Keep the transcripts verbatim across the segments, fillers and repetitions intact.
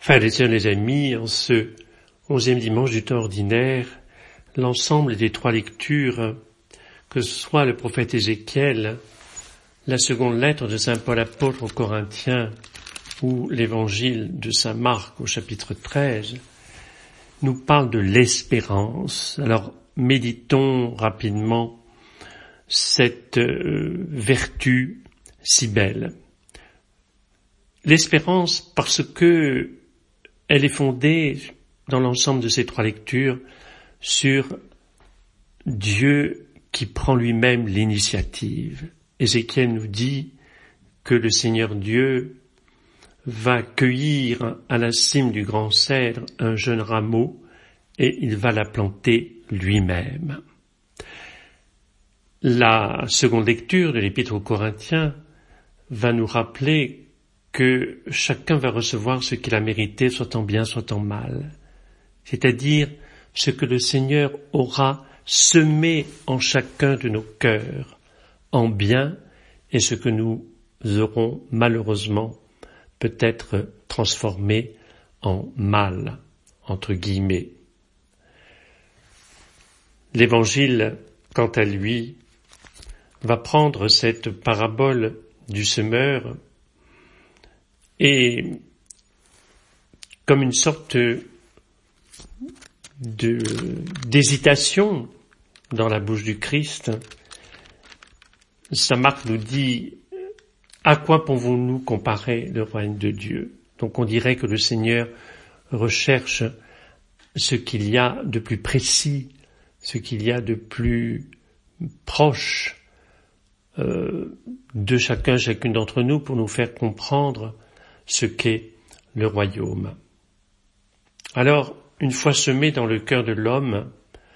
Frères et sœurs, les amis, en ce onzième dimanche du temps ordinaire, l'ensemble des trois lectures, que ce soit le prophète Ézéchiel, la seconde lettre de saint Paul apôtre aux Corinthiens ou l'évangile de saint Marc au chapitre treize, nous parlent de l'espérance. Alors, méditons rapidement cette euh, vertu si belle. L'espérance parce que elle est fondée dans l'ensemble de ces trois lectures sur Dieu qui prend lui-même l'initiative. Ézéchiel nous dit que le Seigneur Dieu va cueillir à la cime du grand cèdre un jeune rameau et il va la planter lui-même. La seconde lecture de l'Épître aux Corinthiens va nous rappeler que chacun va recevoir ce qu'il a mérité, soit en bien, soit en mal. C'est-à-dire ce que le Seigneur aura semé en chacun de nos cœurs, en bien, et ce que nous aurons malheureusement peut-être transformé en mal, entre guillemets. L'Évangile, quant à lui, va prendre cette parabole du semeur et comme une sorte de, d'hésitation dans la bouche du Christ. Saint Marc nous dit « À quoi pouvons-nous comparer le royaume de Dieu ?» Donc on dirait que le Seigneur recherche ce qu'il y a de plus précis, ce qu'il y a de plus proche euh, de chacun, chacune d'entre nous pour nous faire comprendre ce qu'est le royaume. Alors, une fois semé dans le cœur de l'homme,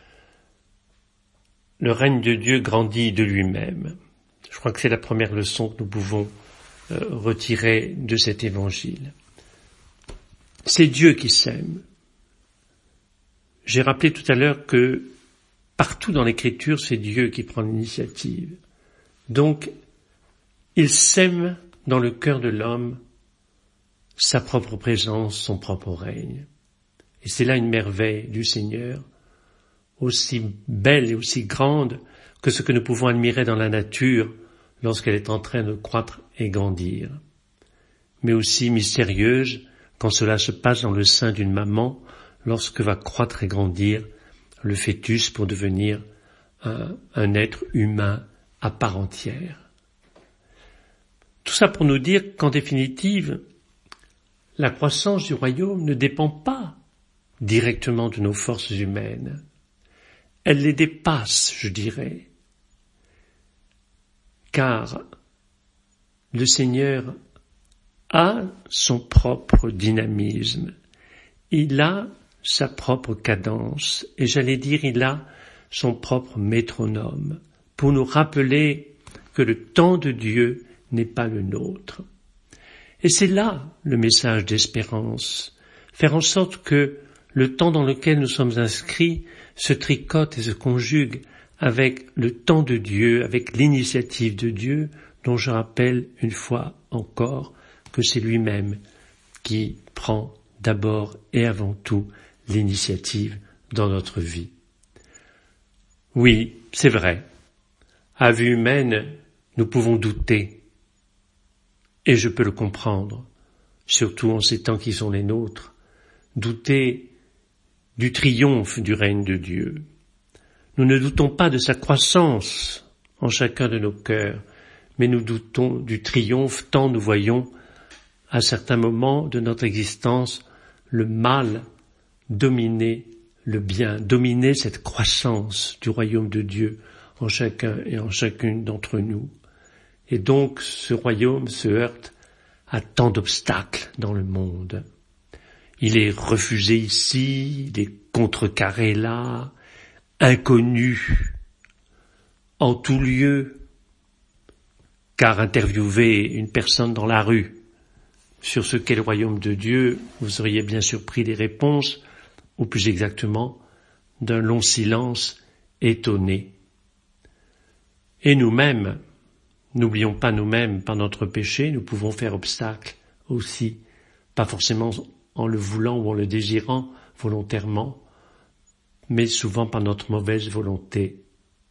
le règne de Dieu grandit de lui-même. Je crois que c'est la première leçon que nous pouvons euh, retirer de cet évangile. C'est Dieu qui sème. J'ai rappelé tout à l'heure que partout dans l'Écriture, c'est Dieu qui prend l'initiative. Donc, il sème dans le cœur de l'homme sa propre présence, son propre règne. Et c'est là une merveille du Seigneur, aussi belle et aussi grande que ce que nous pouvons admirer dans la nature lorsqu'elle est en train de croître et grandir, mais aussi mystérieuse quand cela se passe dans le sein d'une maman lorsque va croître et grandir le fœtus pour devenir un, un être humain à part entière. Tout ça pour nous dire qu'en définitive, la croissance du royaume ne dépend pas directement de nos forces humaines. Elle les dépasse, je dirais, car le Seigneur a son propre dynamisme, il a sa propre cadence, et j'allais dire il a son propre métronome, pour nous rappeler que le temps de Dieu n'est pas le nôtre. Et c'est là le message d'espérance, faire en sorte que le temps dans lequel nous sommes inscrits se tricote et se conjugue avec le temps de Dieu, avec l'initiative de Dieu, dont je rappelle une fois encore que c'est lui-même qui prend d'abord et avant tout l'initiative dans notre vie. Oui, c'est vrai, à vue humaine, nous pouvons douter. Et je peux le comprendre, surtout en ces temps qui sont les nôtres, douter du triomphe du règne de Dieu. Nous ne doutons pas de sa croissance en chacun de nos cœurs, mais nous doutons du triomphe tant nous voyons à certains moments de notre existence le mal dominer le bien, dominer cette croissance du royaume de Dieu en chacun et en chacune d'entre nous. Et donc, ce royaume se heurte à tant d'obstacles dans le monde. Il est refusé ici, il est contrecarré là, inconnu en tout lieu, car interviewer une personne dans la rue sur ce qu'est le royaume de Dieu, vous seriez bien surpris des réponses, ou plus exactement, d'un long silence étonné. Et nous-mêmes, n'oublions pas nous-mêmes, par notre péché, nous pouvons faire obstacle aussi, pas forcément en le voulant ou en le désirant volontairement, mais souvent par notre mauvaise volonté.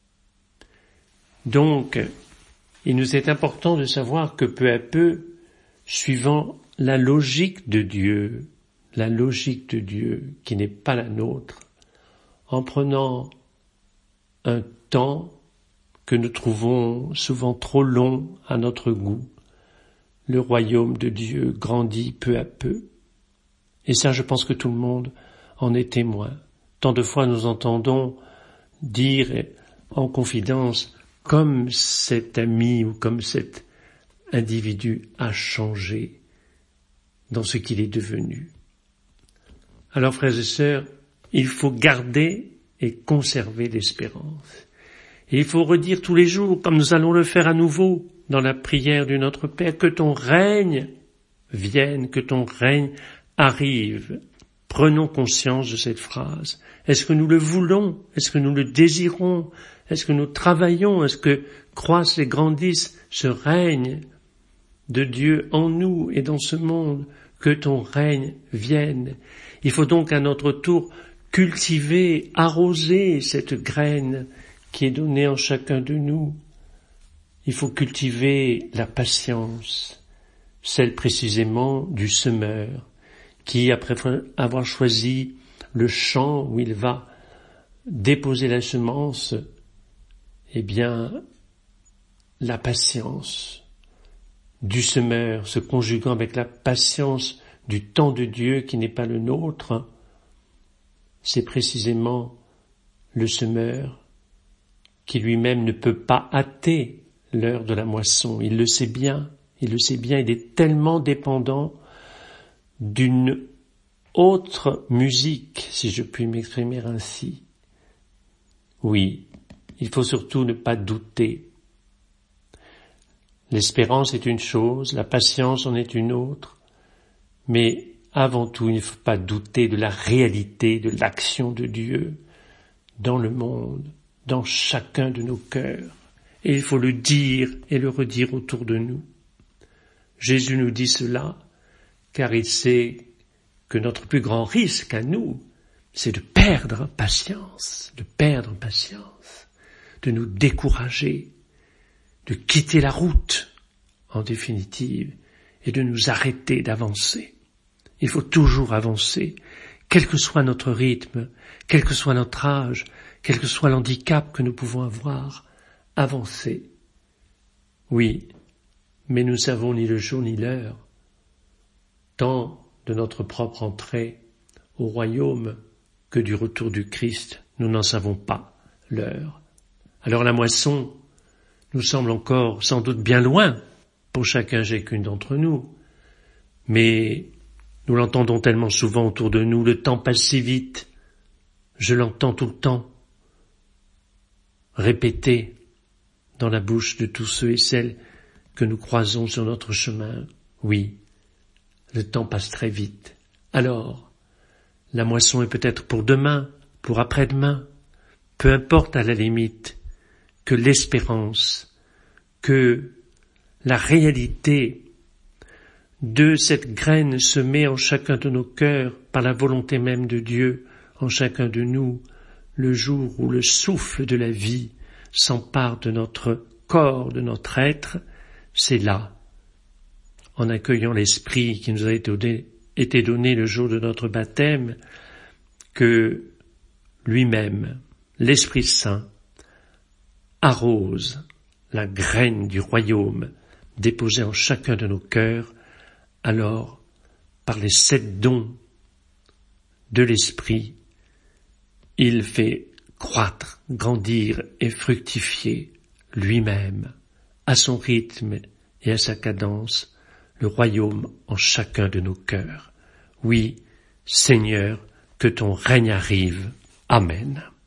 Donc, il nous est important de savoir que peu à peu, suivant la logique de Dieu, la logique de Dieu qui n'est pas la nôtre, en prenant un temps que nous trouvons souvent trop long à notre goût, le royaume de Dieu grandit peu à peu. Et ça, je pense que tout le monde en est témoin. Tant de fois nous entendons dire en confidence comme cet ami ou comme cet individu a changé dans ce qu'il est devenu. Alors, frères et sœurs, il faut garder et conserver l'espérance. Et il faut redire tous les jours, comme nous allons le faire à nouveau dans la prière du Notre Père, que ton règne vienne, que ton règne arrive. Prenons conscience de cette phrase. Est-ce que nous le voulons? Est-ce que nous le désirons? Est-ce que nous travaillons? Est-ce que croisse et grandisse ce règne de Dieu en nous et dans ce monde? Que ton règne vienne. Il faut donc à notre tour cultiver, arroser cette graine qui est donnée en chacun de nous. Il faut cultiver la patience, celle précisément du semeur, qui, après avoir choisi le champ où il va déposer la semence, eh bien, la patience du semeur se conjuguant avec la patience du temps de Dieu qui n'est pas le nôtre, c'est précisément le semeur qui lui-même ne peut pas hâter l'heure de la moisson. Il le sait bien, il le sait bien, il est tellement dépendant d'une autre musique, si je puis m'exprimer ainsi. Oui, il faut surtout ne pas douter. L'espérance est une chose, la patience en est une autre, mais avant tout, il ne faut pas douter de la réalité de l'action de Dieu dans le monde, dans chacun de nos cœurs. Et il faut le dire et le redire autour de nous. Jésus nous dit cela, car il sait que notre plus grand risque à nous, c'est de perdre patience, de perdre patience, de nous décourager, de quitter la route, en définitive, et de nous arrêter d'avancer. Il faut toujours avancer, quel que soit notre rythme, quel que soit notre âge, quel que soit l'handicap que nous pouvons avoir, avancer. Oui, mais nous ne savons ni le jour ni l'heure, tant de notre propre entrée au royaume que du retour du Christ, nous n'en savons pas l'heure. Alors la moisson nous semble encore sans doute bien loin pour chacun et chacune d'entre nous, mais nous l'entendons tellement souvent autour de nous, le temps passe si vite, je l'entends tout le temps, répété dans la bouche de tous ceux et celles que nous croisons sur notre chemin. Oui, le temps passe très vite. Alors, la moisson est peut-être pour demain, pour après-demain, peu importe à la limite, que l'espérance, que la réalité de cette graine semée en chacun de nos cœurs par la volonté même de Dieu, en chacun de nous, le jour où le souffle de la vie s'empare de notre corps, de notre être, c'est là, en accueillant l'Esprit qui nous a été donné, été donné le jour de notre baptême, que lui-même, l'Esprit Saint, arrose la graine du royaume déposée en chacun de nos cœurs. Alors, par les sept dons de l'Esprit, il fait croître, grandir et fructifier lui-même, à son rythme et à sa cadence, le royaume en chacun de nos cœurs. Oui, Seigneur, que ton règne arrive. Amen.